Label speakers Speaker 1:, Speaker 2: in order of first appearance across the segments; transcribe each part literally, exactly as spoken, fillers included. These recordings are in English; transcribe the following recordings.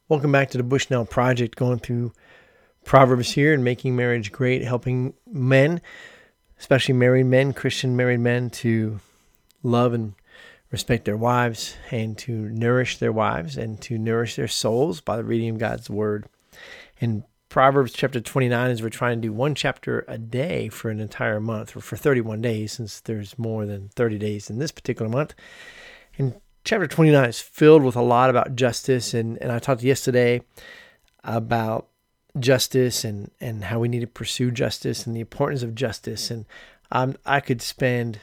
Speaker 1: Welcome back to the Bushnell Project, going through Proverbs here and making marriage great, helping men, especially married men, Christian married men, to love and respect their wives and to nourish their wives and to nourish their souls by the reading of God's Word. In Proverbs chapter twenty-nine, as we're trying to do one chapter a day for an entire month, or for thirty-one days, since there's more than thirty days in this particular month. And chapter twenty-nine is filled with a lot about justice, and, and I talked yesterday about justice and, and how we need to pursue justice and the importance of justice. And um, I could spend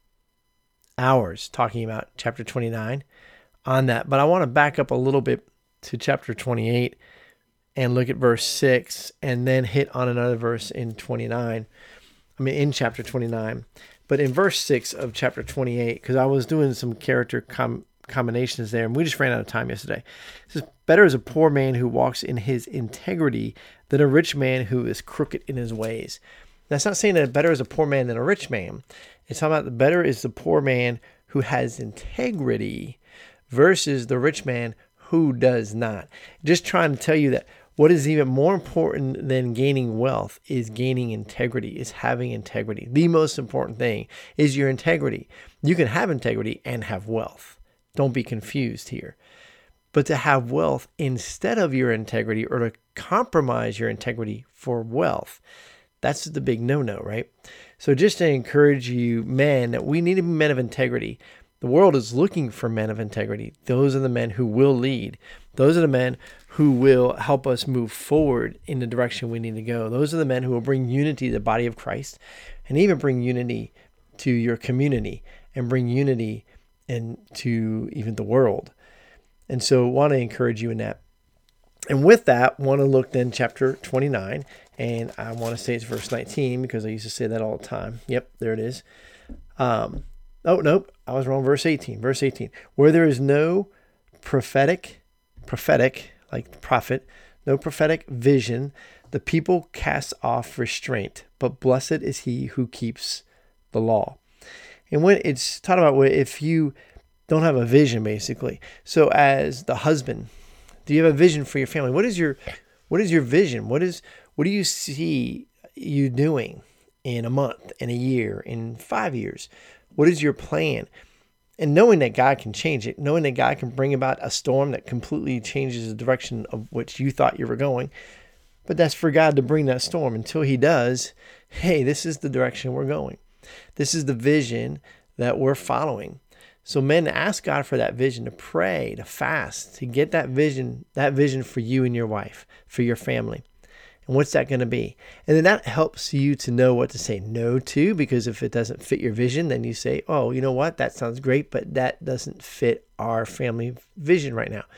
Speaker 1: hours talking about chapter twenty-nine on that, but I want to back up a little bit to chapter twenty-eight and look at verse six and then hit on another verse in twenty-nine. I mean, in chapter twenty-nine. But in verse six of chapter twenty-eight, because I was doing some character com- combinations there, and we just ran out of time yesterday. It says, better is a poor man who walks in his integrity than a rich man who is crooked in his ways. That's not saying that better is a poor man than a rich man. It's talking about the better is the poor man who has integrity versus the rich man who does not. Just trying to tell you that what is even more important than gaining wealth is gaining integrity, is having integrity. The most important thing is your integrity. You can have integrity and have wealth. Don't be confused here. But to have wealth instead of your integrity, or to compromise your integrity for wealth, that's the big no-no, right? So just to encourage you, men, that we need to be men of integrity. The world is looking for men of integrity. Those are the men who will lead. Those are the men who will help us move forward in the direction we need to go. Those are the men who will bring unity to the body of Christ, and even bring unity to your community, and bring unity into even the world. And so I want to encourage you in that. And with that, I want to look then chapter twenty-nine, and I want to say it's verse nineteen because I used to say that all the time. Yep, there it is. Um, oh, nope, I was wrong. Verse eighteen. Verse eighteen. Where there is no prophetic, prophetic, like prophet, no prophetic vision, the people cast off restraint, but blessed is he who keeps the law. And when it's talking about if you don't have a vision, basically. So as the husband, do you have a vision for your family? What is your, what is your vision? What is, what do you see you doing in a month, in a year, in five years? What is your plan? And knowing that God can change it, knowing that God can bring about a storm that completely changes the direction of which you thought you were going. But that's for God to bring that storm. Until he does, hey, this is the direction we're going. This is the vision that we're following. So men, ask God for that vision, to pray, to fast, to get that vision, that vision for you and your wife, for your family. And what's that going to be? And then that helps you to know what to say no to, because if it doesn't fit your vision, then you say, oh, you know what? That sounds great, but that doesn't fit our family vision right now.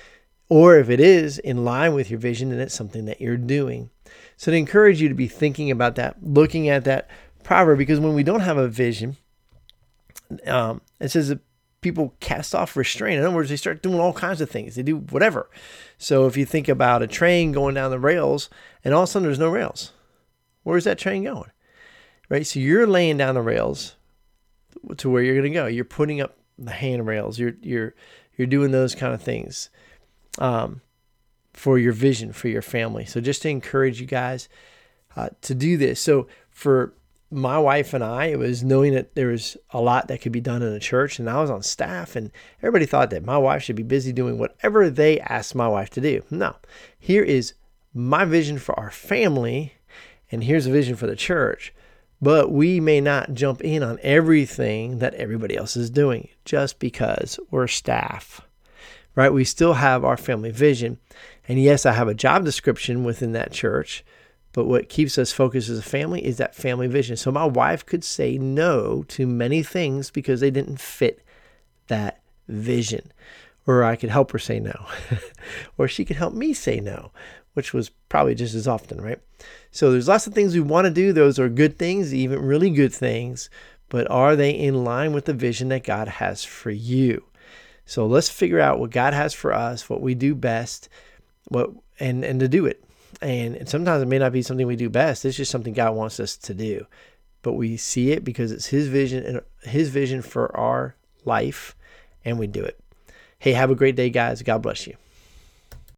Speaker 1: Or if it is in line with your vision, then it's something that you're doing. So to encourage you to be thinking about that, looking at that proverb, because when we don't have a vision, um, it says that people cast off restraint. In other words, they start doing all kinds of things. They do whatever. So if you think about a train going down the rails, and all of a sudden there's no rails, where's that train going? Right? So you're laying down the rails to where you're going to go. You're putting up the handrails. You're you're you're doing those kind of things um, for your vision, for your family. So just to encourage you guys uh, to do this. So for my wife and I, it was knowing that there was a lot that could be done in a church, and I was on staff, and everybody thought that my wife should be busy doing whatever they asked my wife to do. No, here is my vision for our family, and here's a vision for the church, but we may not jump in on everything that everybody else is doing just because we're staff, right? We still have our family vision, and yes, I have a job description within that church, but what keeps us focused as a family is that family vision. So my wife could say no to many things because they didn't fit that vision. Or I could help her say no. Or she could help me say no, which was probably just as often, right? So there's lots of things we want to do. Those are good things, even really good things. But are they in line with the vision that God has for you? So let's figure out what God has for us, what we do best, what and, and to do it. And sometimes it may not be something we do best. It's just something God wants us to do. But we see it because it's his vision and his vision for our life, and we do it. Hey, have a great day, guys. God bless you.